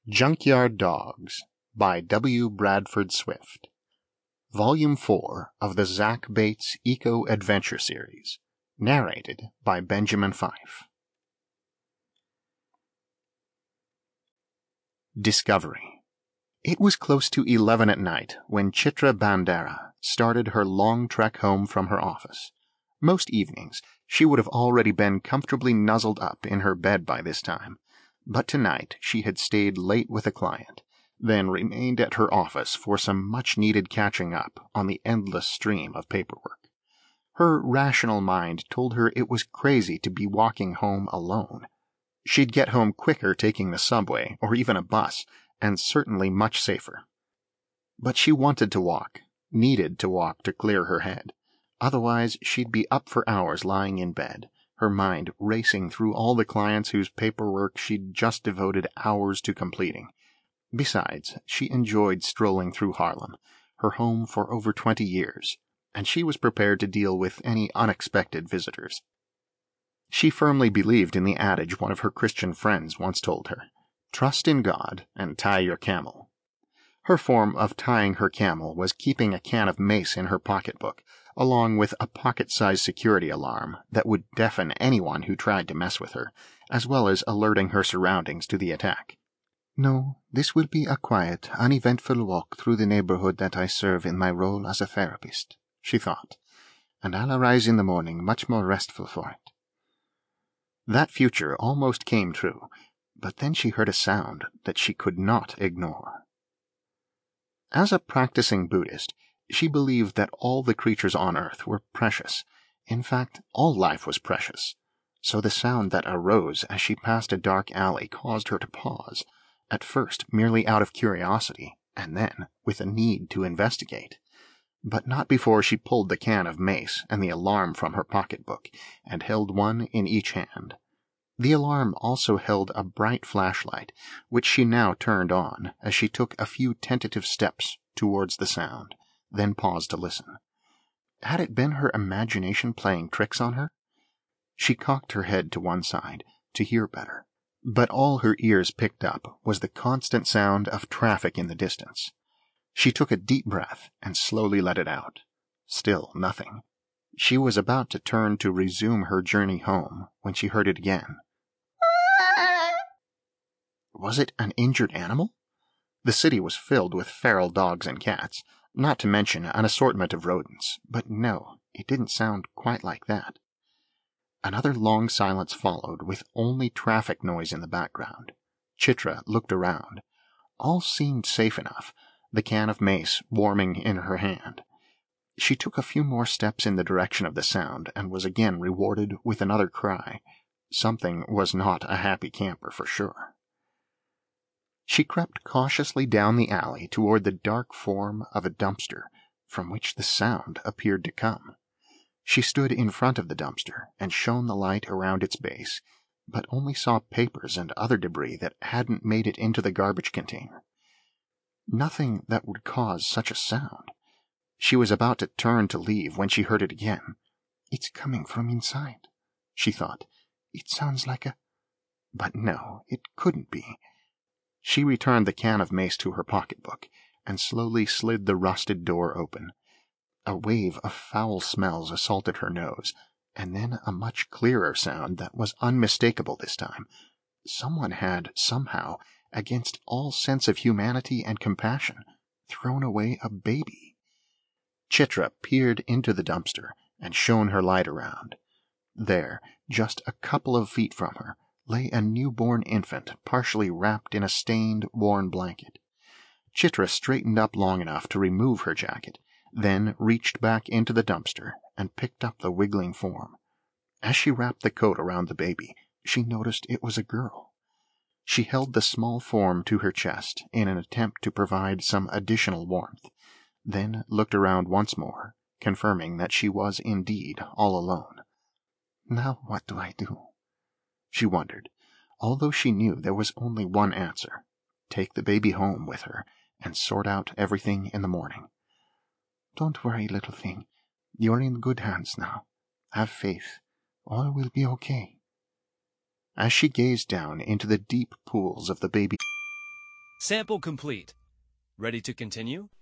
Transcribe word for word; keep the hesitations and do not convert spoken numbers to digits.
Junkyard Dogs by W. Bradford Swift. Volume four of the Zach Bates Eco Adventure Series. Narrated by Benjamin Fife. Discovery. It was close to eleven at night when Chitra Bandera started her long trek home from her office. Most evenings, she would have already been comfortably nuzzled up in her bed by this time. But tonight she had stayed late with a client, then remained at her office for some much-needed catching up on the endless stream of paperwork. Her rational mind told her it was crazy to be walking home alone. She'd get home quicker taking the subway or even a bus, and certainly much safer. But she wanted to walk, needed to walk to clear her head. Otherwise, she'd be up for hours lying in bed, her mind racing through all the clients whose paperwork she'd just devoted hours to completing. Besides, she enjoyed strolling through Harlem, her home for over twenty years, and she was prepared to deal with any unexpected visitors. She firmly believed in the adage one of her Christian friends once told her, "Trust in God and tie your camel." Her form of tying her camel was keeping a can of mace in her pocketbook, along with a pocket-sized security alarm that would deafen anyone who tried to mess with her, as well as alerting her surroundings to the attack. "No, this will be a quiet, uneventful walk through the neighborhood that I serve in my role as a therapist," she thought, "and I'll arise in the morning much more restful for it." That future almost came true, but then she heard a sound that she could not ignore. As a practicing Buddhist, she believed that all the creatures on earth were precious. In fact, all life was precious. So the sound that arose as she passed a dark alley caused her to pause, at first merely out of curiosity, and then with a need to investigate. But not before she pulled the can of mace and the alarm from her pocketbook, and held one in each hand. The alarm also held a bright flashlight, which she now turned on as she took a few tentative steps towards the sound, then paused to listen. Had it been her imagination playing tricks on her? She cocked her head to one side to hear better, but all her ears picked up was the constant sound of traffic in the distance. She took a deep breath and slowly let it out. Still nothing. She was about to turn to resume her journey home when she heard it again. Was it an injured animal? The city was filled with feral dogs and cats, not to mention an assortment of rodents, but no, it didn't sound quite like that. Another long silence followed, with only traffic noise in the background. Chitra looked around. All seemed safe enough, the can of mace warming in her hand. She took a few more steps in the direction of the sound and was again rewarded with another cry. Something was not a happy camper for sure. She crept cautiously down the alley toward the dark form of a dumpster from which the sound appeared to come. She stood in front of the dumpster and shone the light around its base, but only saw papers and other debris that hadn't made it into the garbage container. Nothing that would cause such a sound. She was about to turn to leave when she heard it again. "It's coming from inside," she thought. "It sounds like a—" But no, it couldn't be. She returned the can of mace to her pocketbook and slowly slid the rusted door open. A wave of foul smells assaulted her nose, and then a much clearer sound that was unmistakable this time. Someone had, somehow, against all sense of humanity and compassion, thrown away a baby. Chitra peered into the dumpster and shone her light around. There, just a couple of feet from her, lay a newborn infant partially wrapped in a stained, worn blanket. Chitra straightened up long enough to remove her jacket, then reached back into the dumpster and picked up the wiggling form. As she wrapped the coat around the baby, she noticed it was a girl. She held the small form to her chest in an attempt to provide some additional warmth, then looked around once more, confirming that she was indeed all alone. "Now what do I do?" she wondered, although she knew there was only one answer. Take the baby home with her and sort out everything in the morning. "Don't worry, little thing. You're in good hands now. Have faith. All will be okay." As she gazed down into the deep pools of the baby Sample complete. Ready to continue?